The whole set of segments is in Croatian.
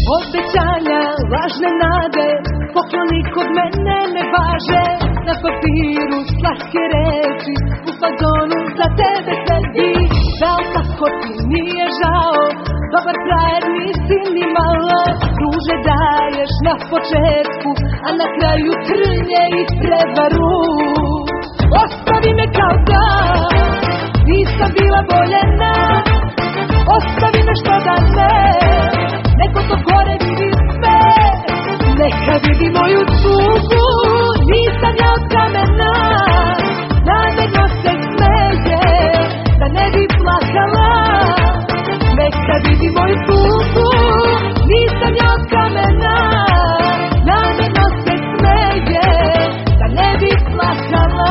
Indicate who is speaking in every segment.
Speaker 1: Obećanja, lažne nade, pokloni kod mene ne važe. Na papiru slatke reči, u fazonu za tebe sebi. Dal kako ti nije žao, dobar frajer nisi ni malo. Ruže daješ na početku, a na kraju trnje i prevaru. Ostavi me kao da nisam bila voljena, ostavi me što da ne, neko to gore vidi sve. Neka vidi moju tugu, nisam ja od kamena, namjerno se smeje, da ne bi plakala. Neka vidi moju tugu, nisam ja od kamena, namjerno se smeje, da ne bi plakala.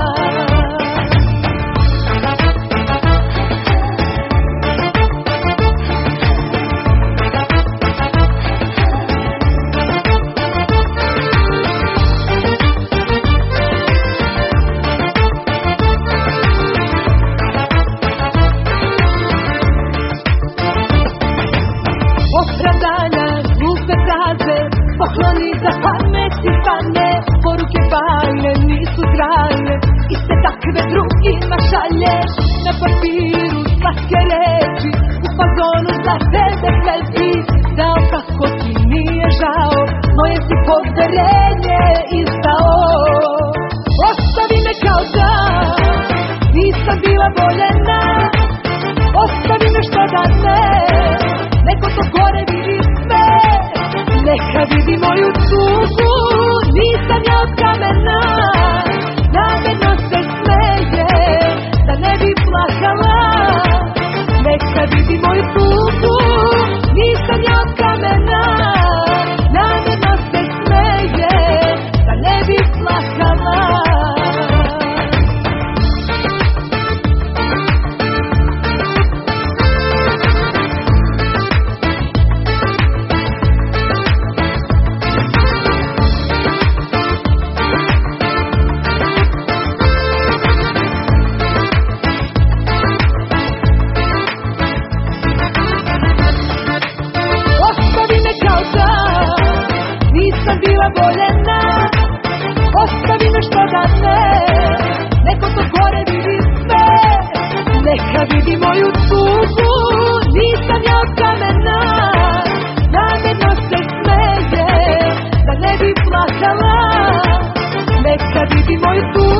Speaker 1: Opravdanja, glupe fraze, pokloni za pamet i stane. Poruke bajne nisu trajne, iste takve drugima šalješ. Na papiru slatke reči, u fazonu za tebe sebi. Dao kako ti nije žao, moje si poverenje izdao. Ostavi me kao da nisam bila voljena, ostavi me što da ne, neko to gore vidi sve. Neka vidi moju tugu, nisam ja od kamena, namjerno se smeje, da ne bi plakala. Neka vidi moju tugu, nisam ja od kamena, namjerno se smeje, da ne bi plakala. Nisam bila voljena, ostavi me što da ne, neko to gore vidi sve. Neka vidi moju tugu, nisam ja od kamena, namjerno se smeje, da ne bi plakala. Neka vidi moju tugu.